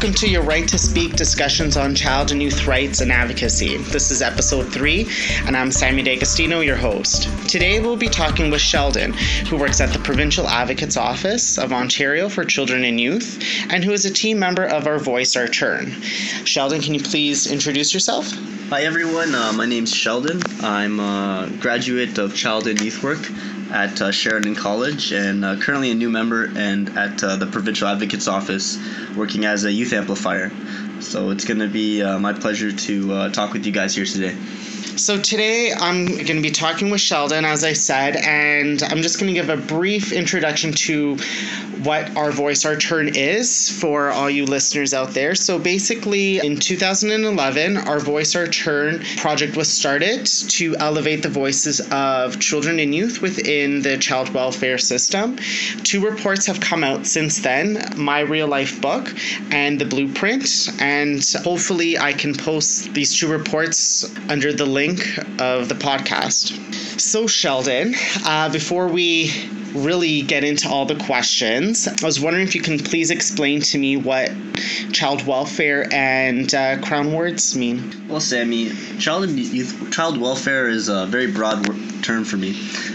Welcome to Your Right to Speak discussions on child and youth rights and advocacy. This is episode 3, and I'm Sammy D'Agostino, your host. Today we'll be talking with Sheldon, who works at the Provincial Advocate's Office of Ontario for Children and Youth, and who is a team member of Our Voice, Our Turn. Sheldon, can you please introduce yourself? Hi everyone, my name's Sheldon. I'm a graduate of Child and Youth Work at Sheridan College, and currently a new member and at the Provincial Advocate's Office working as a youth amplifier. So it's going to be my pleasure to talk with you guys here today. So today I'm going to be talking with Sheldon, as I said, and I'm just going to give a brief introduction to what Our Voice, Our Turn is for all you listeners out there. So basically, in 2011, Our Voice, Our Turn project was started to elevate the voices of children and youth within the child welfare system. 2 reports have come out since then, My Real Life Book and The Blueprint, and hopefully I can post these 2 reports under the link of the podcast. So Sheldon, before we really get into all the questions, I was wondering if you can please explain to me what child welfare and Crown words mean. Well, Sammy, child welfare is a very broad term for me.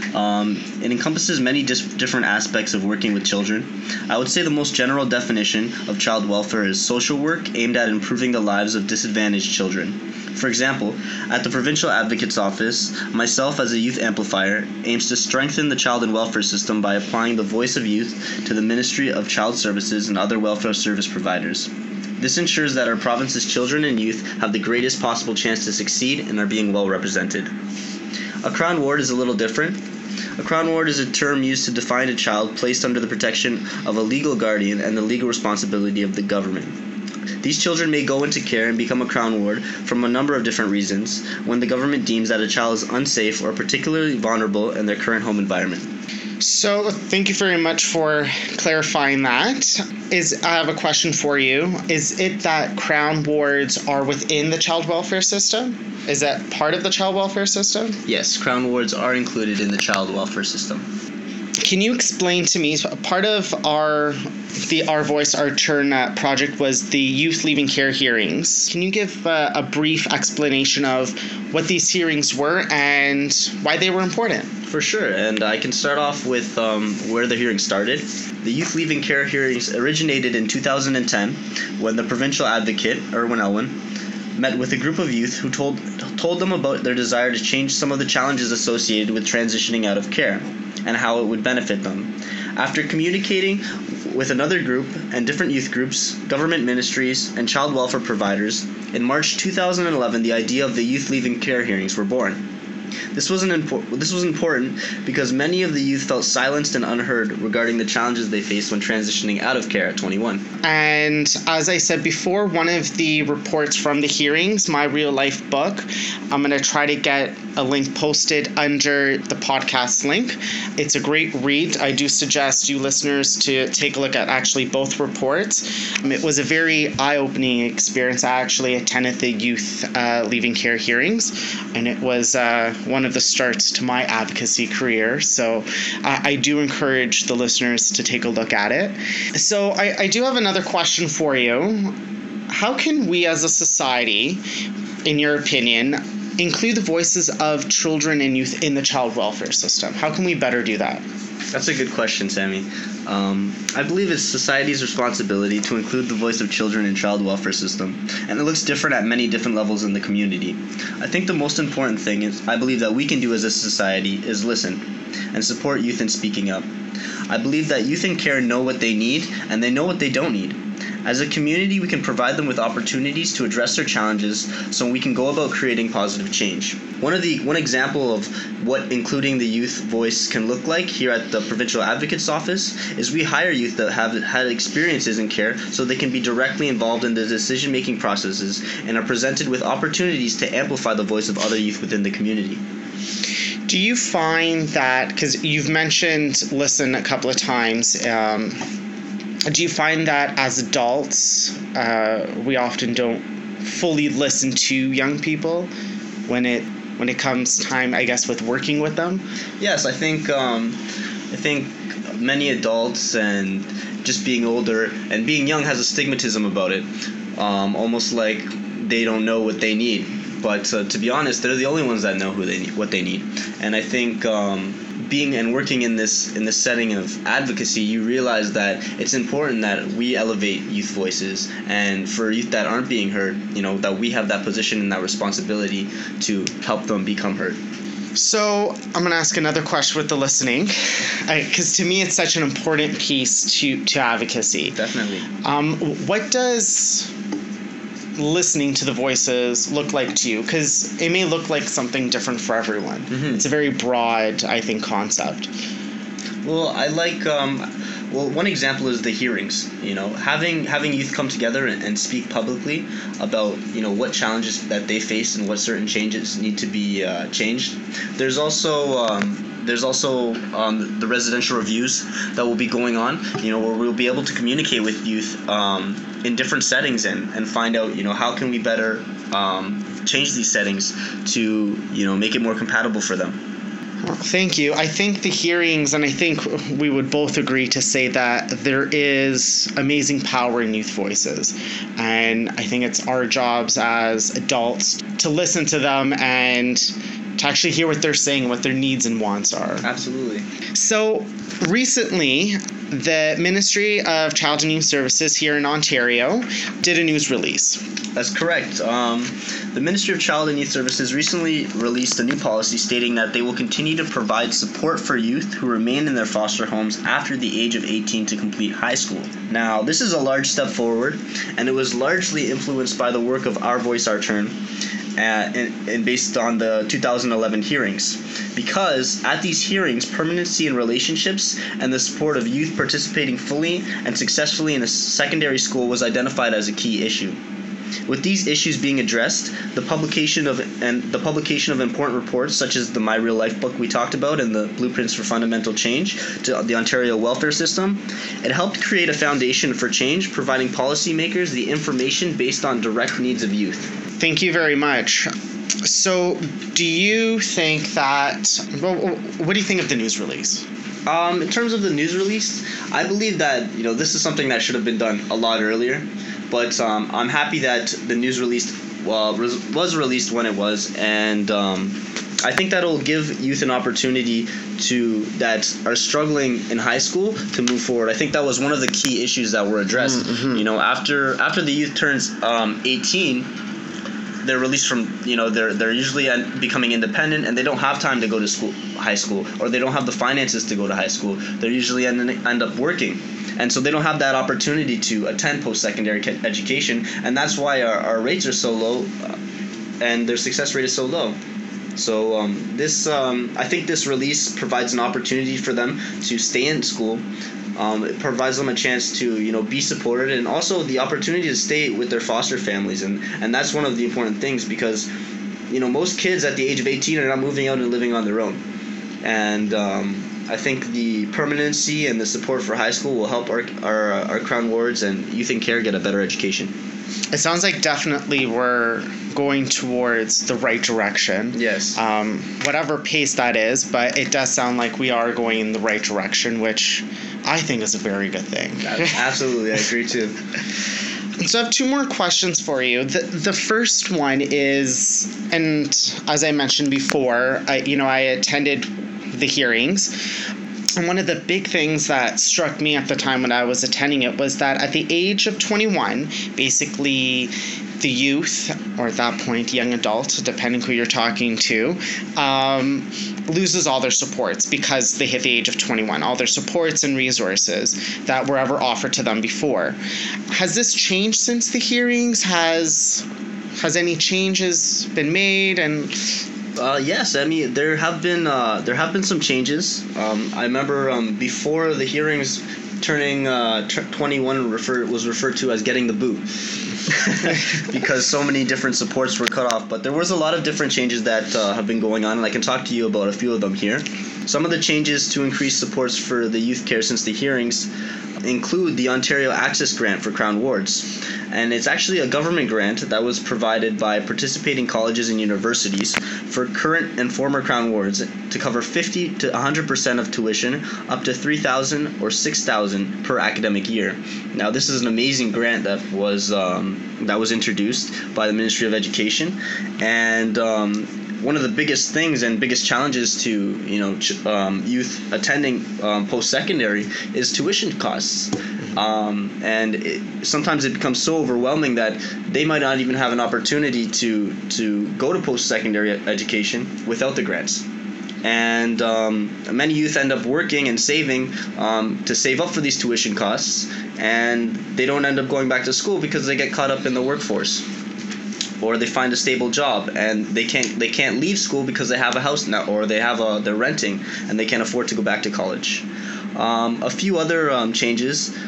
It encompasses many different aspects of working with children. I would say the most general definition of child welfare is social work aimed at improving the lives of disadvantaged children. For example, at the Provincial Advocate's Office, myself as a youth amplifier aims to strengthen the child and welfare system by applying the voice of youth to the Ministry of Child Services and other welfare service providers. This ensures that our province's children and youth have the greatest possible chance to succeed and are being well represented. A Crown ward is a little different. A Crown ward is a term used to define a child placed under the protection of a legal guardian and the legal responsibility of the government. These children may go into care and become a Crown ward from a number of different reasons when the government deems that a child is unsafe or particularly vulnerable in their current home environment. So thank you very much for clarifying that. I have a question for you. Is it that Crown wards are within the child welfare system? Is that part of the child welfare system? Yes, Crown wards are included in the child welfare system. Can you explain to me, part of Our Voice, Our Turn project was the youth leaving care hearings. Can you give a brief explanation of what these hearings were and why they were important? For sure, and I can start off with where the hearing started. The youth leaving care hearings originated in 2010 when the Provincial Advocate, Irwin Elwin, met with a group of youth who told them about their desire to change some of the challenges associated with transitioning out of care and how it would benefit them. After communicating with another group and different youth groups, government ministries, and child welfare providers, in March 2011 the idea of the youth leaving care hearings were born. This was important because many of the youth felt silenced and unheard regarding the challenges they faced when transitioning out of care at 21. And as I said before, one of the reports from the hearings, My Real Life Book, I'm going to try to get a link posted under the podcast link. It's a great read. I do suggest you listeners to take a look at actually both reports. It was a very eye-opening experience. I actually attended the youth leaving care hearings, and it was one of the starts to my advocacy career. So I do encourage the listeners to take a look at it. So I do have another question for you. How can we as a society, in your opinion, include the voices of children and youth in the child welfare system? How can we better do that? That's a good question, Sammy. I believe it's society's responsibility to include the voice of children in child welfare system, and it looks different at many different levels in the community. I think the most important thing I believe that we can do as a society is listen and support youth in speaking up. I believe that youth in care know what they need and they know what they don't need. As a community, we can provide them with opportunities to address their challenges so we can go about creating positive change. One example of what including the youth voice can look like here at the Provincial Advocate's Office is we hire youth that have had experiences in care so they can be directly involved in the decision-making processes and are presented with opportunities to amplify the voice of other youth within the community. Do you find that, because you've mentioned listen a couple of times, do you find that as adults, we often don't fully listen to young people when it comes time, I guess, with working with them? Yes, I think many adults and just being older, and being young has a stigmatism about it, almost like they don't know what they need. But to be honest, they're the only ones that know what they need. And I think being and working in this setting of advocacy, you realize that it's important that we elevate youth voices, and for youth that aren't being heard, that we have that position and that responsibility to help them become heard. So I'm going to ask another question with the listening, because to me it's such an important piece to advocacy. Definitely. What does listening to the voices look like to you? Because it may look like something different for everyone. Mm-hmm. It's a very broad, I think, concept. Well, I like one example is the hearings. Having youth come together and speak publicly about what challenges that they face and what certain changes need to be changed. There's also the residential reviews that will be going on, where we'll be able to communicate with youth in different settings and find out, how can we better change these settings to, make it more compatible for them. Thank you. I think the hearings, and I think we would both agree to say that there is amazing power in youth voices. And I think it's our jobs as adults to listen to them and to actually hear what they're saying, what their needs and wants are. Absolutely. So recently, the Ministry of Child and Youth Services here in Ontario did a news release. That's correct. The Ministry of Child and Youth Services recently released a new policy stating that they will continue to provide support for youth who remain in their foster homes after the age of 18 to complete high school. Now, this is a large step forward, and it was largely influenced by the work of Our Voice, Our Turn, and based on the 2011 hearings. Because at these hearings, permanency in relationships and the support of youth participating fully and successfully in a secondary school was identified as a key issue. With these issues being addressed, the publication of important reports such as the My Real Life book we talked about and the Blueprints for Fundamental Change to the Ontario welfare system, it helped create a foundation for change, providing policymakers the information based on direct needs of youth. Thank you very much. So, do you think that? Well, what do you think of the news release? In terms of the news release, I believe that this is something that should have been done a lot earlier. But I'm happy that the news release was released when it was, and I think that'll give youth an opportunity that are struggling in high school to move forward. I think that was one of the key issues that were addressed. Mm-hmm. After the youth turns 18. They're released from, they're usually becoming independent, and they don't have time to go to high school, or they don't have the finances to go to high school. They usually end up working. And so they don't have that opportunity to attend post-secondary education, and that's why our rates are so low, and their success rate is so low. So I think this release provides an opportunity for them to stay in school. It provides them a chance to be supported, and also the opportunity to stay with their foster families, and that's one of the important things, because most kids at the age of 18 are not moving out and living on their own, and I think the permanency and the support for high school will help our Crown wards and youth in care get a better education. It sounds like definitely we're going towards the right direction. Yes. Whatever pace that is, but it does sound like we are going in the right direction, which I think is a very good thing. Absolutely, I agree too. So I have two more questions for you. The first one is, and as I mentioned before, I attended the hearings. And one of the big things that struck me at the time when I was attending it was that at the age of 21, basically the youth, or at that point young adult, depending who you're talking to, loses all their supports because they hit the age of 21, all their supports and resources that were ever offered to them before. Has this changed since the hearings? Has any changes been made? And yes, I mean there have been some changes. I remember before the hearings, turning 21 was referred to as getting the boot because so many different supports were cut off. But there was a lot of different changes that have been going on, and I can talk to you about a few of them here. Some of the changes to increase supports for the youth care since the hearings include the Ontario Access Grant for Crown Wards. And it's actually a government grant that was provided by participating colleges and universities for current and former Crown Wards to cover 50 to 100% of tuition up to $3,000 or $6,000 per academic year. Now, this is an amazing grant that was introduced by the Ministry of Education, and one of the biggest things and biggest challenges to youth attending post-secondary is tuition costs. Sometimes it becomes so overwhelming that they might not even have an opportunity to go to post-secondary education without the grants. And many youth end up working and saving to save up for these tuition costs, and they don't end up going back to school because they get caught up in the workforce, or they find a stable job and they can't leave school because they have a house now, or they're renting and they can't afford to go back to college. A few other changes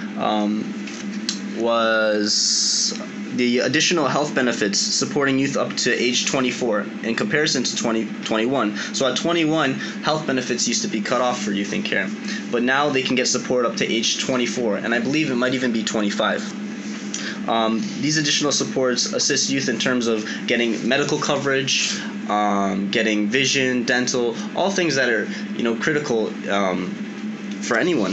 was the additional health benefits supporting youth up to age 24 in comparison to 21. So at 21, health benefits used to be cut off for youth in care, but now they can get support up to age 24, and I believe it might even be 25. These additional supports assist youth in terms of getting medical coverage, getting vision, dental, all things that are critical for anyone.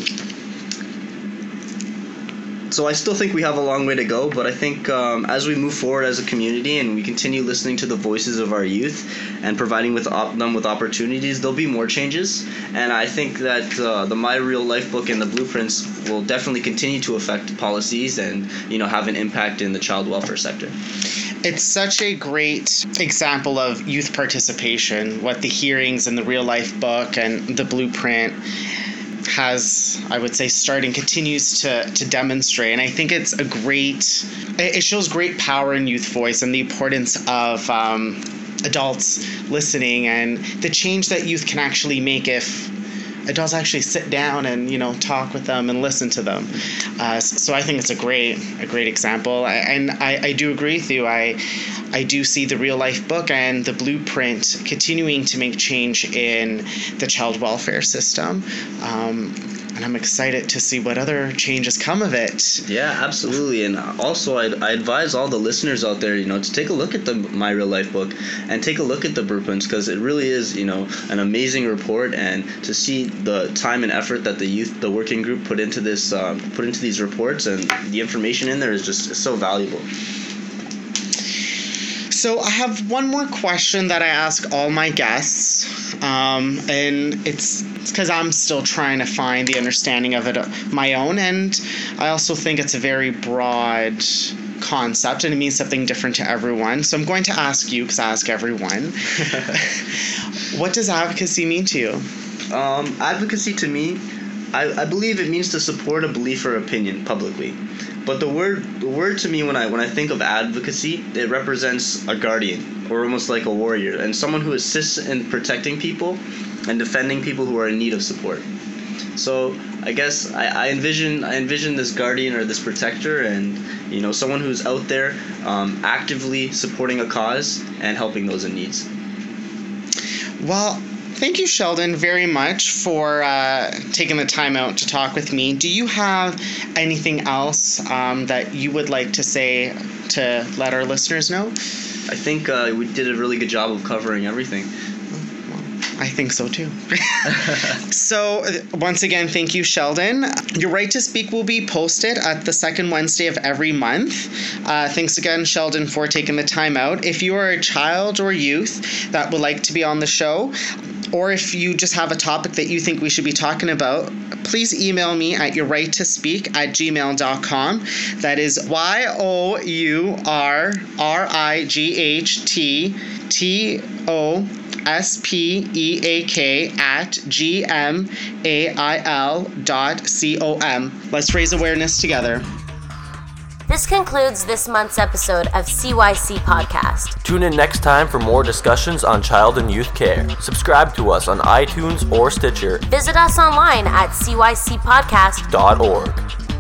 So I still think we have a long way to go, but I think as we move forward as a community and we continue listening to the voices of our youth and providing them with opportunities, there'll be more changes. And I think that the My Real Life book and the blueprints will definitely continue to affect policies and have an impact in the child welfare sector. It's such a great example of youth participation, what the hearings and the Real Life book and the blueprint has, I would say, started and continues to demonstrate. And I think it shows great power in youth voice and the importance of adults listening and the change that youth can actually make if adults actually sit down and talk with them and listen to them. So I think it's a great example. And I do agree with you. I do see the Real Life book and the blueprint continuing to make change in the child welfare system. And I'm excited to see what other changes come of it. Yeah, absolutely. And also, I advise all the listeners out there, to take a look at the My Real Life book and take a look at the blueprints, because it really is, an amazing report. And to see the time and effort that the working group put into these reports, and the information in there is just so valuable. So I have one more question that I ask all my guests, and it's because I'm still trying to find the understanding of it my own, and I also think it's a very broad concept and it means something different to everyone. So I'm going to ask you, because I ask everyone, what does advocacy mean to you? Advocacy to me, I believe it means to support a belief or opinion publicly. But the word to me, when I think of advocacy, it represents a guardian, or almost like a warrior, and someone who assists in protecting people and defending people who are in need of support. So I guess I envision this guardian or this protector, and someone who's out there actively supporting a cause and helping those in needs. Well, thank you, Sheldon, very much for taking the time out to talk with me. Do you have anything else that you would like to say to let our listeners know? I think we did a really good job of covering everything. I think so too. So once again, thank you, Sheldon. Your Right to Speak will be posted at the second Wednesday of every month. Thanks again, Sheldon, for taking the time out. If you are a child or youth that would like to be on the show, or if you just have a topic that you think we should be talking about, please email me at yourrighttospeak@gmail.com. That is yourrighttospeak@gmail.com. Let's raise awareness together. This concludes this month's episode of CYC Podcast. Tune in next time for more discussions on child and youth care. Subscribe to us on iTunes or Stitcher. Visit us online at cycpodcast.org.